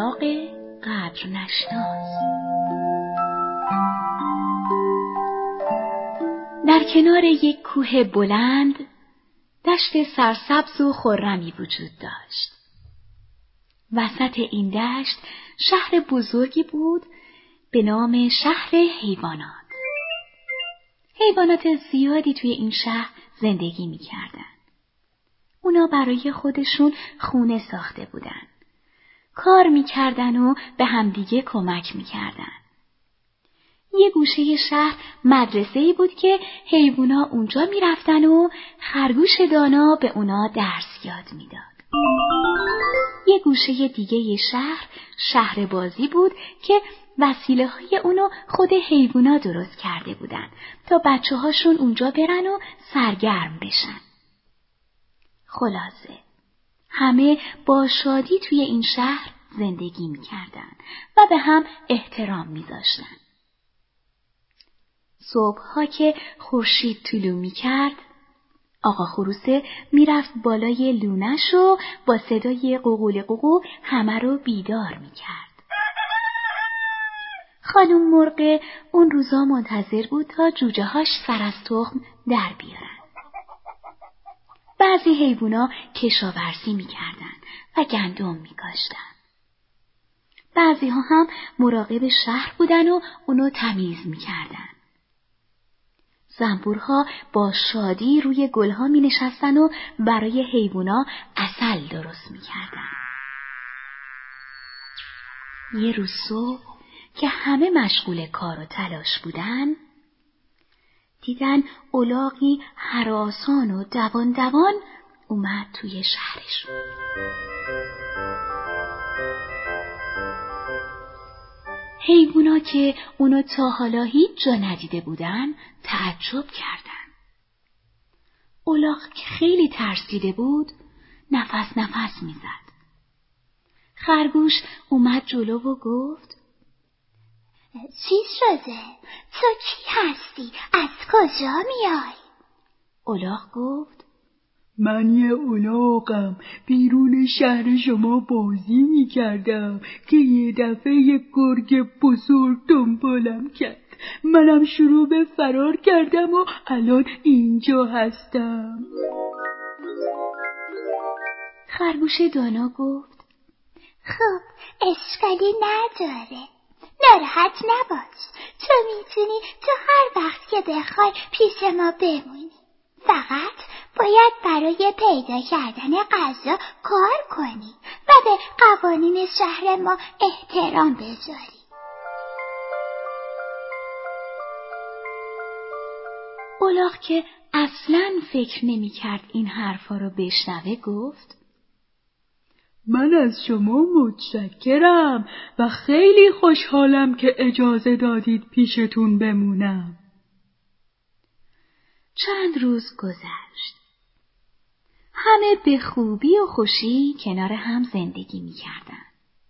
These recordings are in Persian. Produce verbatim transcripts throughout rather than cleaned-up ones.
الاغ قدر نشناس. در کنار یک کوه بلند دشت سرسبز و خرمی وجود داشت. وسط این دشت شهر بزرگی بود به نام شهر حیوانات. حیوانات زیادی توی این شهر زندگی می‌کردن. اونا برای خودشون خونه ساخته بودن. کار می‌کردن و به همدیگه کمک می‌کردن. یه گوشه شهر مدرسه‌ای بود که حیوونا اونجا می‌رفتن و خرگوش دانا به اونا درس یاد می‌داد. یه گوشه دیگه شهر شهر بازی بود که وسیله‌های اونو خود حیوونا درست کرده بودن تا بچه‌هاشون اونجا برن و سرگرم بشن. خلاصه همه با شادی توی این شهر زندگی می‌کردن و به هم احترام می‌ذاشتن. صبح‌ها که خورشید طلوع می‌کرد، آقا خروسه میرفت بالای لونش و با صدای قوقول قوقو همه رو بیدار می‌کرد. خانم مرغ اون روزا منتظر بود تا جوجه‌هاش سر از تخم در بیارن. بعضی حیوونا کشاورزی می‌کردن و گندم می‌کاشتن. بعضی ها هم مراقب شهر بودن و اونو تمیز می‌کردن. زنبورها با شادی روی گلها می نشستن و برای حیوونا عسل درست می کردن. یه روز صبح که همه مشغول کار و تلاش بودن، دیدن الاغی هراسان و دوان دوان اومد توی شهرشون. حیوونا که اونو تا حالا هیچ جا ندیده بودن تعجب کردن. الاغ که خیلی ترسیده بود نفس نفس میزد. خرگوش اومد جلو و گفت: چی شده؟ تو کی هستی؟ از کجا میای؟ الاغ گفت: من یه الاغم، بیرون شهر شما بازی میکردم که یه دفعه یه گرگ بزرگ دنبالم کرد. منم شروع به فرار کردم و الان اینجا هستم. خرگوش دانا گفت: خب اشکالی نداره، ناراحت نباش، تو میتونی تو هر وقت که بخوای پیش ما بمونی. فقط باید برای پیدا کردن غذا کار کنی و به قوانین شهر ما احترام بذاری. الاغ که اصلاً فکر نمی کرد این حرفا رو بشنوه گفت: من از شما متشکرم و خیلی خوشحالم که اجازه دادید پیشتون بمونم. چند روز گذشت. همه به خوبی و خوشی کنار هم زندگی می کردن.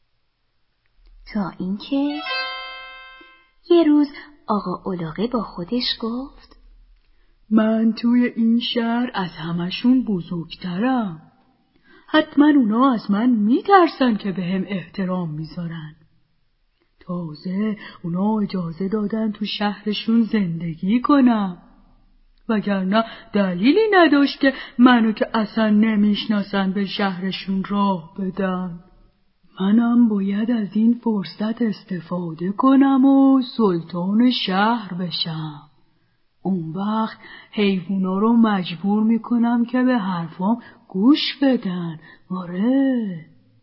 تا اینکه یه روز آقا الاغه با خودش گفت: من توی این شهر از همشون بزرگترم. حتما اونا از من میترسن که به هم احترام میذارن. تازه اونا اجازه دادن تو شهرشون زندگی کنم. وگرنه دلیلی نداشت که منو که اصلا نمیشناسن به شهرشون راه بدن. منم باید از این فرصت استفاده کنم و سلطان شهر بشم. اون وقت حیوونا رو مجبور میکنم که به حرفام گوش بدن. آره.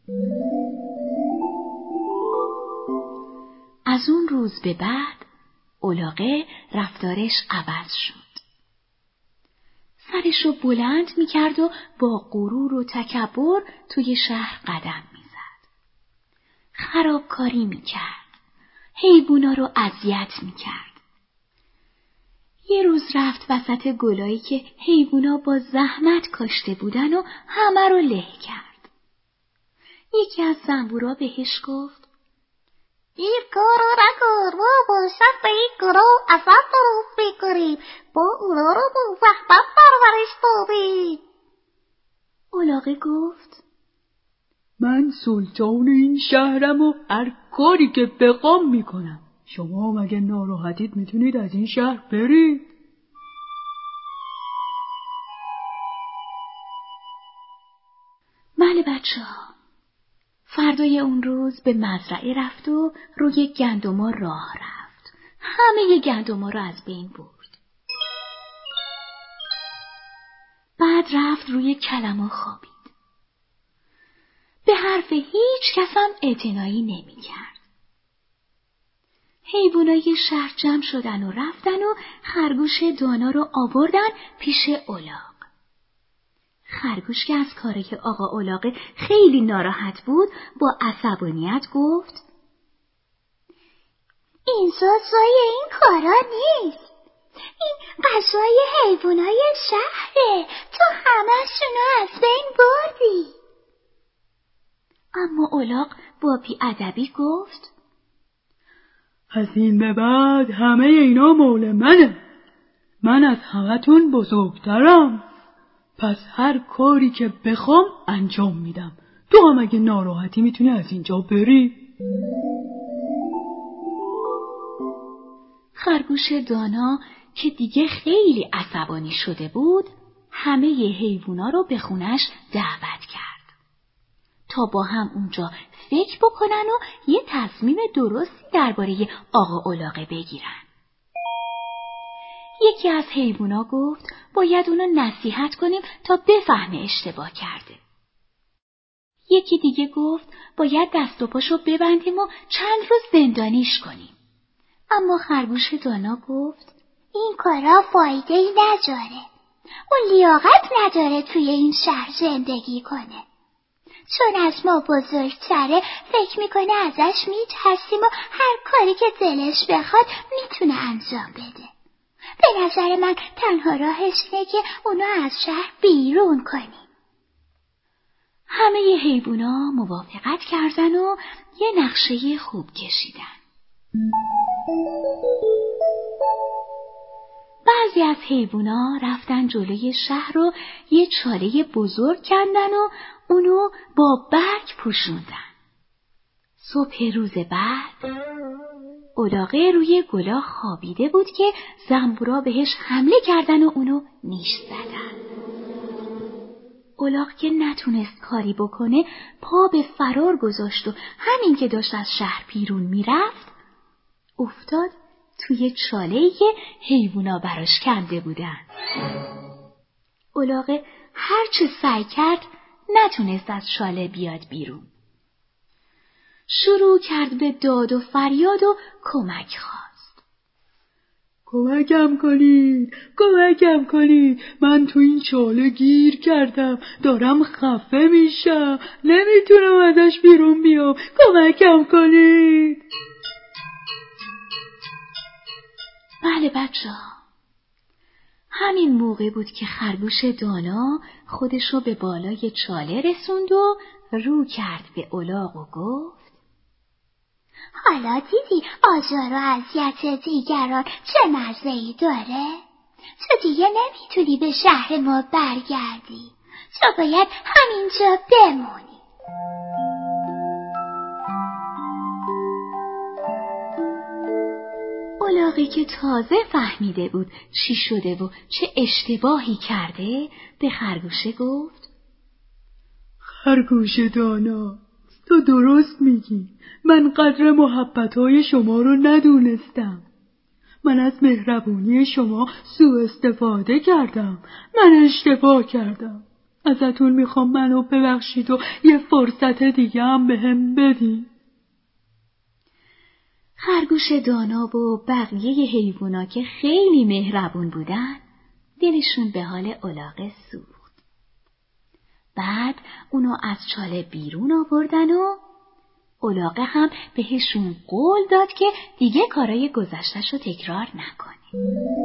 از اون روز به بعد الاغه رفتارش عوض شد. سرشو بلند میکرد و با غرور و تکبر توی شهر قدم میزد. خرابکاری میکرد. حیوونا رو اذیت میکرد. یه روز رفت وسط گلایی که حیوونا با زحمت کاشته بودن و همه رو له کرد. یکی از زنبورا بهش گفت: این کارو نکن، ما با شهر این گروه اصلا درست میکنیم، با اونا رو با زحمت پرورش دادیم. الاغه گفت: من سلطان این شهرم و هر کاری که بخوام میکنم. شما مگه ناراحتید میتونید از این شهر برید؟ بله بچه ها. فردای اون روز به مزرعه رفت و روی گندما راه رفت. همه گندما رو از بین برد. بعد رفت روی کلمو خوابید. به حرف هیچ کس هم اعتنایی نمی کرد. حیوانای شهر جمع شدن و رفتن و خرگوش دانا رو آوردن پیش الاغ. خرگوش که از کاری آقا الاغ خیلی ناراحت بود با عصبانیت گفت: این سازای این کارا نیست. این غذای حیوانای شهره. تو همه‌شونو از بین بردی. اما الاغ با بی‌ادبی گفت: از این به بعد همه اینا مال منه. من از همتون بزرگترم. پس هر کاری که بخوام انجام میدم. تو هم اگه ناراحتی میتونی از اینجا بری. خرگوش دانا که دیگه خیلی عصبانی شده بود، همه ی حیوونا رو به خونش دعوت کرد تا با هم اونجا فکر بکنن و یه تصمیم درستی درباره آقا الاغ بگیرن. یکی از حیوونا گفت باید اونو نصیحت کنیم تا بفهمه اشتباه کرده. یکی دیگه گفت باید دست و پاشو ببندیم و چند روز زندانیش کنیم. اما خرگوش دانا گفت این کارا فایده‌ای نداره. اون لیاقت نداره توی این شهر زندگی کنه. چون از ما بزرگتره فکر میکنه ازش میترسیم و هر کاری که دلش بخواد میتونه انجام بده. به نظر من تنها راهش اینه که اونو از شهر بیرون کنیم. همه ی حیوونا موافقت کردن و یه نقشه خوب کشیدن. بعضی از حیوونا رفتن جلوی شهر رو یه چاله بزرگ کندن و اونو با برگ پوشوندن. صبح روز بعد الاغه روی گلا خوابیده بود که زنبورا بهش حمله کردن و اونو نیش زدن. الاغ که نتونست کاری بکنه پا به فرار گذاشت و همین که داشت از شهر بیرون میرفت افتاد توی چاله‌ای که حیوونا براش کنده بودن. الاغ هر چه سعی کرد نتونست از چاله بیاد بیرون. شروع کرد به داد و فریاد و کمک خواست. کمکم کنید، کمکم کنید. من تو این چاله گیر کردم. دارم خفه میشم. نمیتونم ازش بیرون بیام. کمکم کنید. بله بچه ها. همین موقع بود که خرگوش دانا خودشو به بالای چاله رسوند و رو کرد به الاغ و گفت حالا دیدی آزار و اذیت دیگران چه مزه‌ای داره؟ تو دیگه نمیتونی به شهر ما برگردی. تو باید همینجا بمونی. الاغی که تازه فهمیده بود چی شده و چه اشتباهی کرده به خرگوشه گفت خرگوش دانا، تو درست میگی. من قدر محبتهای شما رو ندونستم. من از مهربونی شما سوء استفاده کردم. من اشتباه کردم. ازتون میخوام منو ببخشید و یه فرصت دیگه هم بهم بدین. خرگوش دانا و بقیه حیوونا که خیلی مهربون بودن دلشون به حال الاغ سوخت. بعد اونو از چاله بیرون آوردن و الاغ هم بهشون قول داد که دیگه کارای گذشته‌ش رو تکرار نکنه.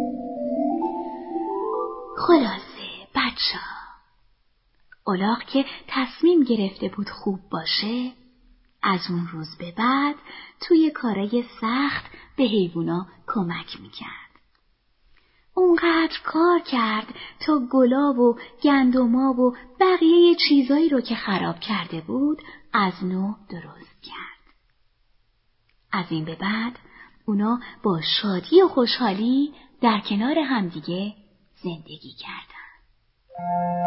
خلاصه بچه ها، الاغ که تصمیم گرفته بود خوب باشه از اون روز به بعد توی کارای سخت به حیوونا کمک میکرد. اونقدر کار کرد تا گلاب و گندما و بقیه چیزایی رو که خراب کرده بود از نو درست کرد. از این به بعد اونا با شادی و خوشحالی در کنار همدیگه زندگی کردن.